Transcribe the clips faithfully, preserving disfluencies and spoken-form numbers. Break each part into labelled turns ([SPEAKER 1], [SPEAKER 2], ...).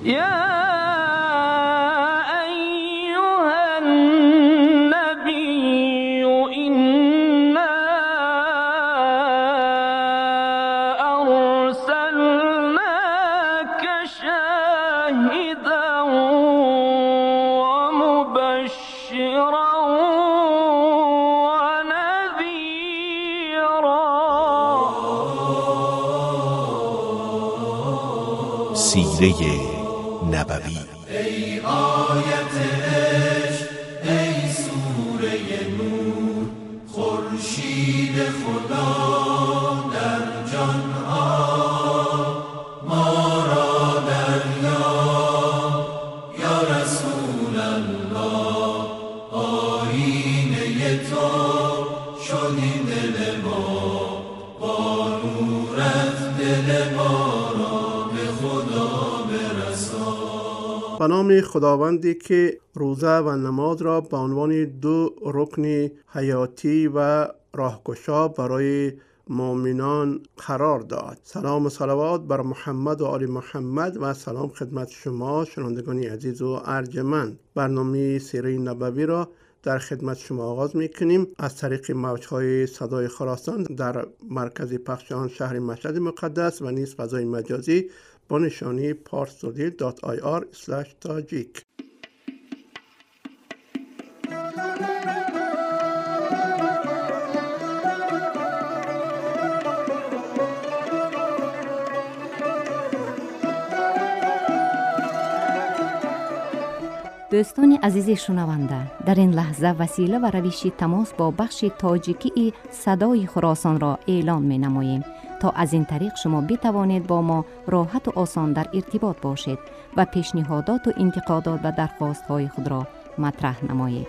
[SPEAKER 1] سیره نبوی.
[SPEAKER 2] ای آیت عشق، ای سوره نور، خورشید خدا در جان ها ما را دریاب. یا رسول الله، آیینه تو شدی دل ما، با نورت دل ما
[SPEAKER 3] به نام خداوندی که روزه و نماز را به عنوان دو رکن حیاتی و راهگشا برای مؤمنان قرار داد. سلام و صلوات بر محمد و آل محمد و سلام خدمت شما شنوندگان عزیز و ارجمند. برنامه سیره نبوی را در خدمت شما آغاز میکنیم از طریق موجهای صدای خراسان در مرکز پخش آن شهر مشهد مقدس و نیز فضای مجازی با نشانی پارسودی دات آی آر اسلش تاجیک.
[SPEAKER 4] دوستان عزیز شنونده، در این لحظه وسیله و روش تماس با بخش تاجیکی صدای خراسان را اعلام می نماییم تا از این طریق شما بتوانید با ما راحت و آسان در ارتباط باشید و پیشنهادات و انتقادات و درخواست های خود را مطرح نمایید.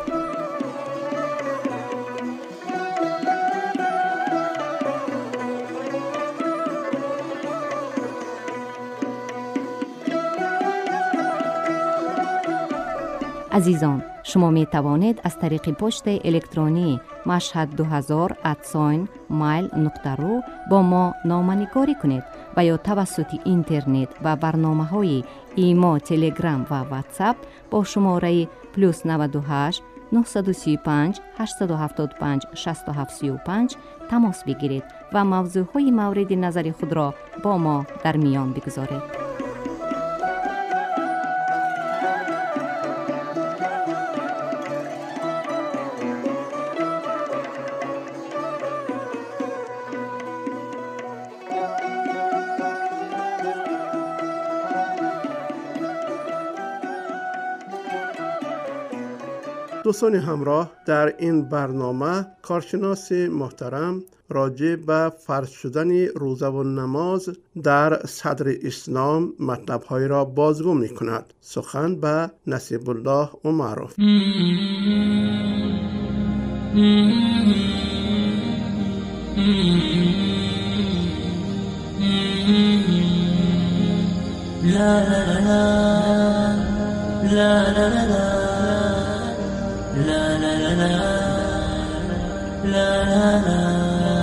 [SPEAKER 4] عزیزان، شما می توانید از طریق پست الکترونی مشهد دو هزار ات مایل نقطه رو با ما نامه‌نگاری کنید و یا توسط اینترنت و برنامه‌های ایما، تلگرام و واتساپ با شماره پلوس نود و هشت نه سه پنج هشت هفت پنج شش هفت سه پنج تماس بگیرید و موضوعهای مورد نظر خود را با ما در میان بگذارید.
[SPEAKER 3] دوستان همراه، در این برنامه کارشناس محترم راجع به فرض شدن روزه و نماز در صدر اسلام مطلب‌های را بازگو می‌کند. سخن به نصیب الله عمرов.
[SPEAKER 2] لا لا لا لا لا لا لا لا لا لا لا لا.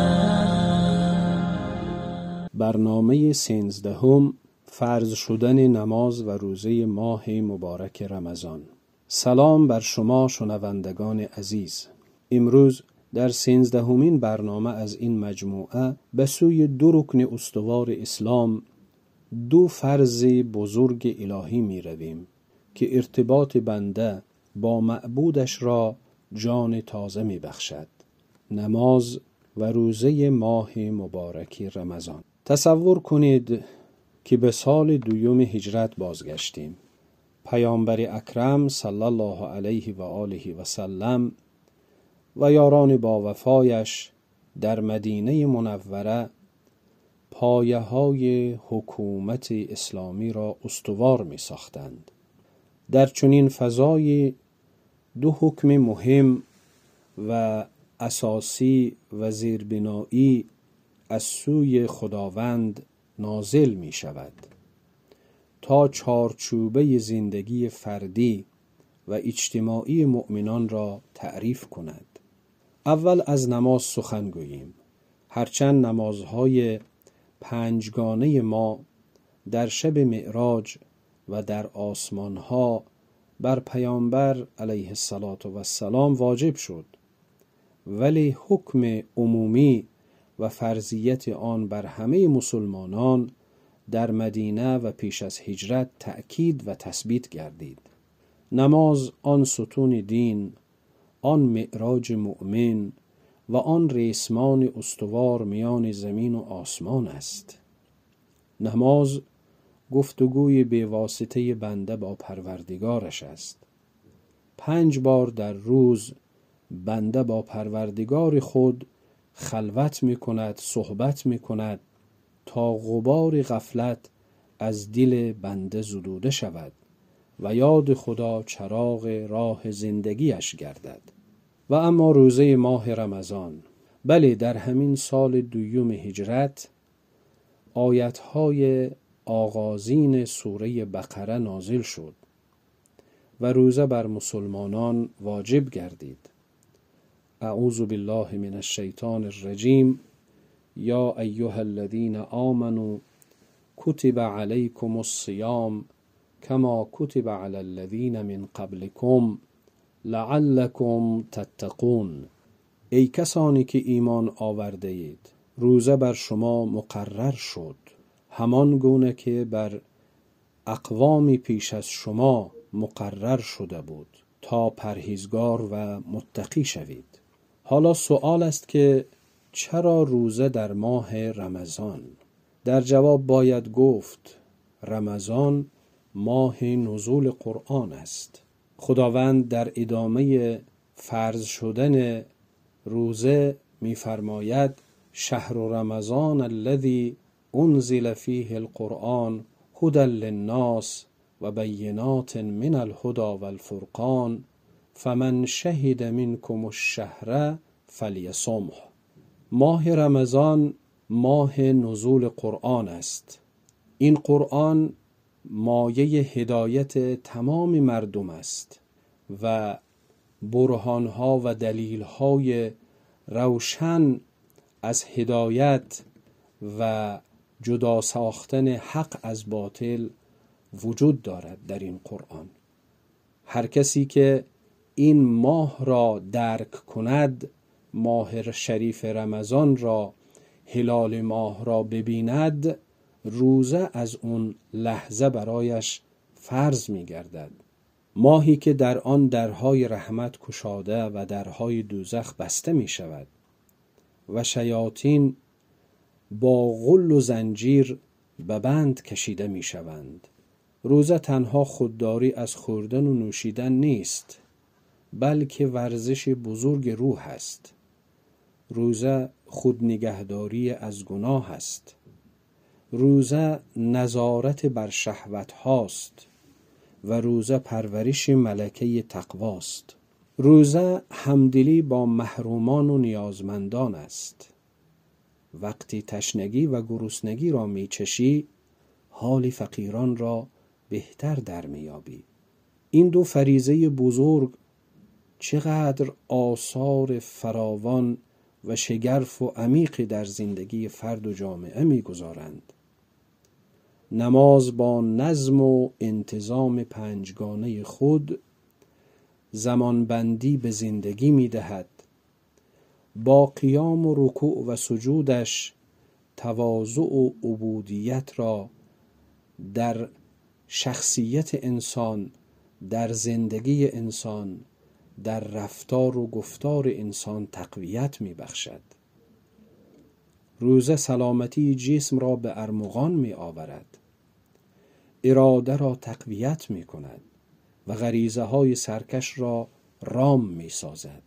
[SPEAKER 5] برنامه سیزدهم، فرض شدن نماز و روزه ماه مبارک رمضان. سلام بر شما شنوندگان عزیز. امروز در سیزدهمین برنامه از این مجموعه به سوی دو رکن استوار اسلام، دو فرض بزرگ الهی می رویم که ارتباط بنده با معبودش را جان تازه می بخشد: نماز و روزه ماه مبارک رمضان. تصور کنید که به سال دوم هجرت بازگشتیم. پیامبر اکرم صلی الله علیه و آله و سلم و یاران با وفایش در مدینه منوره پایه های حکومت اسلامی را استوار می ساختند. در چنین فضای دو حکم مهم و اساسی و زیربنایی از سوی خداوند نازل می شود تا چارچوبه زندگی فردی و اجتماعی مؤمنان را تعریف کند. اول از نماز سخن گوییم. هرچند نمازهای پنجگانه ما در شب معراج و در آسمانها بر پیامبر علیه السلام واجب شد، ولی حکم عمومی و فرضیت آن بر همه مسلمانان در مدینه و پیش از هجرت تأکید و تثبیت گردید. نماز آن ستون دین، آن معراج مؤمن و آن ریسمان استوار میان زمین و آسمان است. نماز گفتگوی به واسطه بنده با پروردگارش است. پنج بار در روز بنده با پروردگار خود خلوت می کند، صحبت می کند تا غبار غفلت از دل بنده زدوده شود و یاد خدا چراغ راه زندگیش گردد. و اما روزه ماه رمضان، بله در همین سال دویم هجرت آیتهای آغازین سوره بقره نازل شد و روزه بر مسلمانان واجب گردید. اعوذ بالله من الشیطان الرجیم. یا ایها الذین آمنوا کتب علیکم الصیام کما کتب علی الذین من قبلکم لعلکم تتقون. ای کسانی که ایمان آورده اید، روزه بر شما مقرر شد همان گونه که بر اقوامی پیش از شما مقرر شده بود تا پرهیزگار و متقی شوید. حالا سوال است که چرا روزه در ماه رمضان؟ در جواب باید گفت رمضان ماه نزول قرآن است. خداوند در ادامه فرض شدن روزه می‌فرماید شهر رمضان الذی انزل فیه القرآن هدی للناس و بینات من الهدی والفرقان فمن شهد منکم الشهر فلیصمه. ماه رمضان ماه نزول قرآن است. این قرآن مایه هدایت تمام مردم است و برهانها و دلیلهای روشن از هدایت و جدا ساختن حق از باطل وجود دارد در این قرآن. هر کسی که این ماه را درک کند، ماه شریف رمضان را، هلال ماه را ببیند، روزه از اون لحظه برایش فرض می گردد. ماهی که در آن درهای رحمت گشاده و درهای دوزخ بسته می شود و شیاطین با غل و زنجیر به بند کشیده می شوند. روزه تنها خودداری از خوردن و نوشیدن نیست، بلکه ورزش بزرگ روح است. روزه خود نگهداری از گناه است. روزه نظارت بر شهوت هاست و روزه پرورش ملکه تقواست. روزه همدلی با محرومان و نیازمندان است. وقتی تشنگی و گرسنگی را میچشی، حال فقیران را بهتر در میابی. این دو فریضه بزرگ چقدر آثار فراوان و شگرف و عمیقی در زندگی فرد و جامعه میگذارند. نماز با نظم و انتظام پنجگانه خود زمانبندی به زندگی میدهد. با قیام و رکوع و سجودش تواضع و عبودیت را در شخصیت انسان، در زندگی انسان، در رفتار و گفتار انسان تقویت می بخشد. روزه سلامتی جسم را به ارمغان می آورد، اراده را تقویت می کند و غریزه های سرکش را رام می سازد.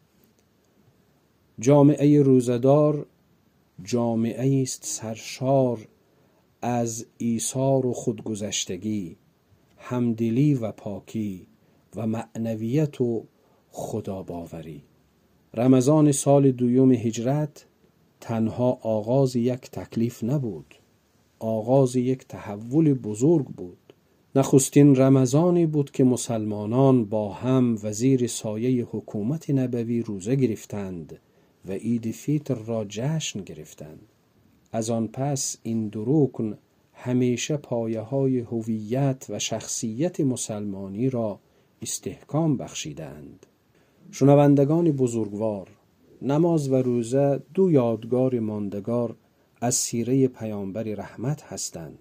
[SPEAKER 5] جامعه روزه‌دار جامعه است سرشار از ایثار و خودگذشتگی، همدلی و پاکی و معنویت و خداباوری. رمضان سال دوم هجرت تنها آغاز یک تکلیف نبود، آغاز یک تحول بزرگ بود. نخستین رمضانی بود که مسلمانان با هم و زیر سایه حکومت نبوی روزه گرفتند و عید فطر را جشن گرفتند. از آن پس این دو رکن همیشه پایه های هویت و شخصیت مسلمانی را استحکام بخشیدند. شنوندگان بزرگوار، نماز و روزه دو یادگار ماندگار از سیره پیامبر رحمت هستند.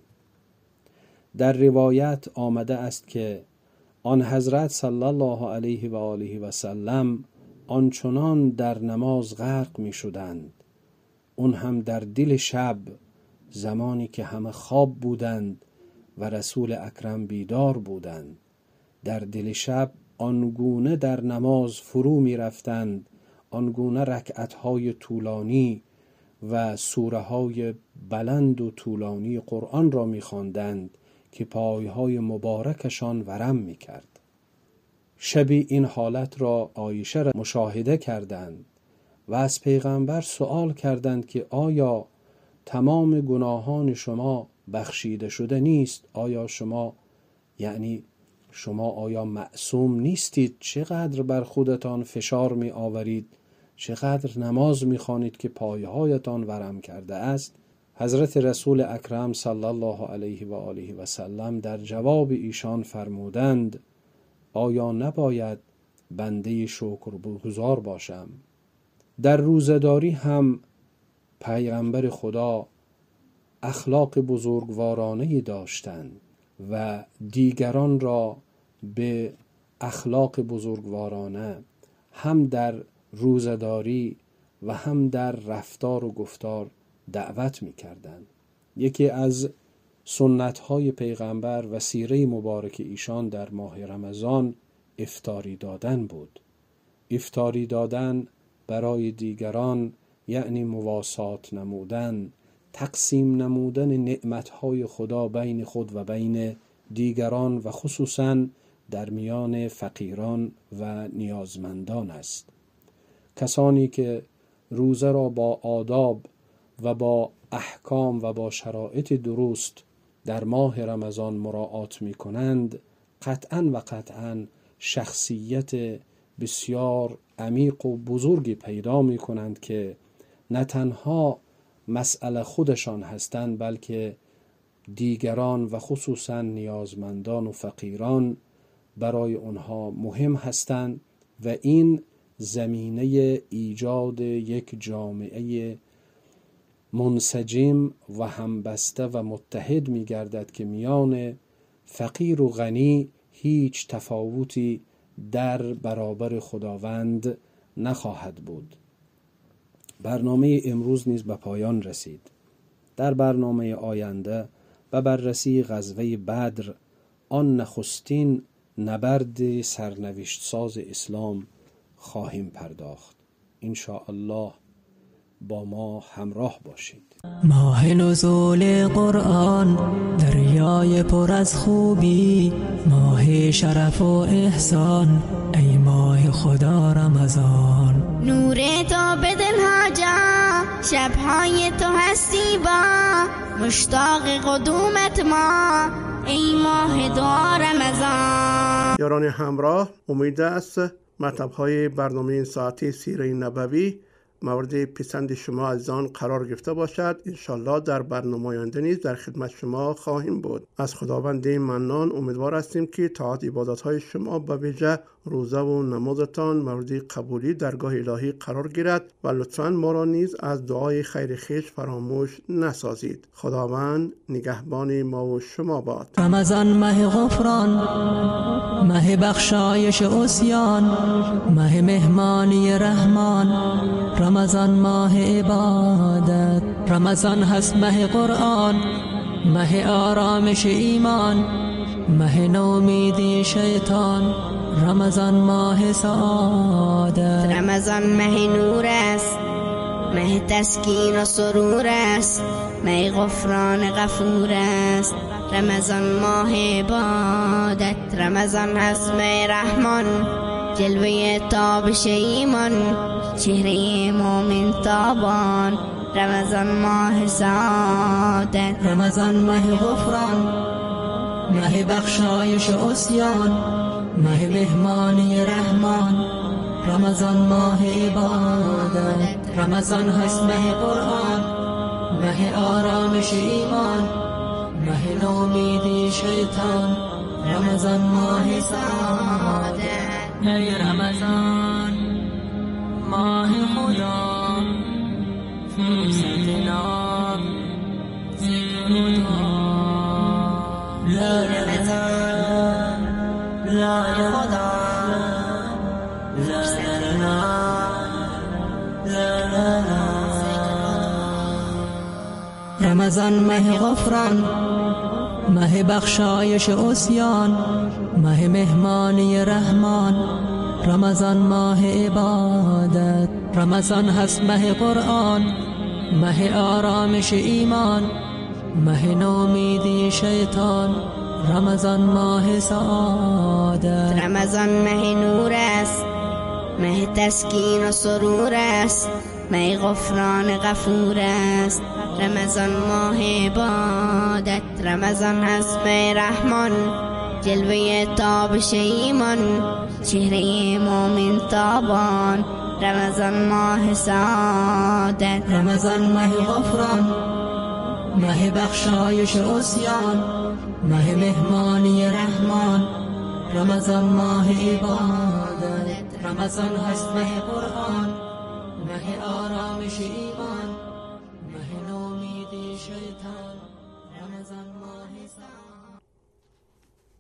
[SPEAKER 5] در روایت آمده است که آن حضرت صلی الله علیه و آله و سلم آنچنان در نماز غرق می شدند، اون هم در دل شب، زمانی که همه خواب بودند و رسول اکرم بیدار بودند. در دل شب آنگونه در نماز فرو می رفتند، آنگونه رکعتهای طولانی و سوره‌های بلند و طولانی قرآن را می خواندند که پایهای مبارکشان ورم می کرد. شبی این حالت را عایشه را مشاهده کردند و از پیغمبر سؤال کردند که آیا تمام گناهان شما بخشیده شده نیست؟ آیا شما یعنی شما آیا معصوم نیستید؟ چقدر بر خودتان فشار می آورید؟ چقدر نماز می خوانید که پایهایتان ورم کرده است؟ حضرت رسول اکرم صلی الله علیه و آله و سلم در جواب ایشان فرمودند آیا نباید بنده شکرگزار باشم؟ در روزه‌داری هم پیغمبر خدا اخلاق بزرگوارانه داشتند و دیگران را به اخلاق بزرگوارانه هم در روزه‌داری و هم در رفتار و گفتار دعوت می کردند. یکی از سنت‌های پیغمبر و سیره مبارک ایشان در ماه رمضان افطاری دادن بود. افطاری دادن برای دیگران یعنی مواسات نمودن، تقسیم نمودن نعمت‌های خدا بین خود و بین دیگران و خصوصاً در میان فقیران و نیازمندان است. کسانی که روزه را با آداب و با احکام و با شرایط درست در ماه رمضان مراعات می کنند، قطعاً و قطعاً شخصیت بسیار عمیق و بزرگی پیدا می کنند که نه تنها مسئله خودشان هستند بلکه دیگران و خصوصاً نیازمندان و فقیران برای آنها مهم هستند و این زمینه ایجاد یک جامعه منسجم و همبسته و متحد می گردد که میان فقیر و غنی هیچ تفاوتی در برابر خداوند نخواهد بود. برنامه امروز نیز به پایان رسید. در برنامه آینده به بررسی غزوه بدر، آن نخستین نبرد سرنوشت ساز اسلام خواهیم پرداخت. ان شاء الله با ما همراه باشید.
[SPEAKER 2] ماه نزول قرآن، دریای پر از خوبی، ماه شرف و احسان، ای ماه خدا رمضان.
[SPEAKER 6] نور تو به دلها جا، شبهای تو هستی با، مشتاق قدومت ما، ای ماه دعا رمضان.
[SPEAKER 3] یاران همراه، امید است مطلب‌های برنامه این ساعتی سیره نبوی مورد پسند شما عزیزان قرار گرفته باشد. انشالله در برنامه آینده نیز در خدمت شما خواهیم بود. از خداوند منان امیدوار هستیم که طاعت عبادت های شما به ویژه روزه و نمازتان مورد قبولی درگاه الهی قرار گیرد و لطفاً ما را نیز از دعای خیر خویش فراموش نسازید. خداوند نگهبان ما و شما باد.
[SPEAKER 2] رمضان ماه غفران، ماه بخشایش عصیان، ماه مهمانی رحمان، رمضان ماه عبادت، رمضان هست ماه قرآن، ماه آرامش ایمان، ماه نومیدی شیطان، رمضان ماه سعادت.
[SPEAKER 6] رمضان ماه نور است، ماه تسکین و سرور است، ماه غفران غفور است، رمضان ماه عبادت، رمضان هست ماه رحمان، جلوه تابش ایمان، چهره مومن تابان، رمضان ماه سعادت،
[SPEAKER 2] رمضان ماه غفران، ماه بخشایش عصیان، ماه مهمانی رحمان، رمضان ماه عبادت، رمضان هست ماه قرآن، ماه آرامش ایمان، مه نومیدی شیطان، رمضان ماه سعادت. ای رمضان ماه خدا، فرصتنا ذکر و دعا. لا رمضان لا خدا، لا لا لا لا لا. رمضان ماه غفران، ماه بخشایش عصیان، ماه مهمانی رحمان، رمضان ماه عبادت. رمضان هست ماه قرآن، ماه آرامش ایمان، ماه نومیدی شیطان، رمضان ماه سعادت.
[SPEAKER 6] رمضان ماه نور است، ماه تسکین و سرور است، ماه غفران غفور است، رمضان ماه عبادت. رمضان هست ماه رحمان، جلوه تابش ایمان، چهره مومن تابان، رمضان ماه سعادت.
[SPEAKER 2] رمضان ماه غفران، ماه بخشایش عصیان، ماه مهمانی رحمان، رمضان ماه عبادت. رمضان هست ماه قرآن، ماه آرامش ایمان، ماه نومیدی شیطان، رمضان ماه سعادت.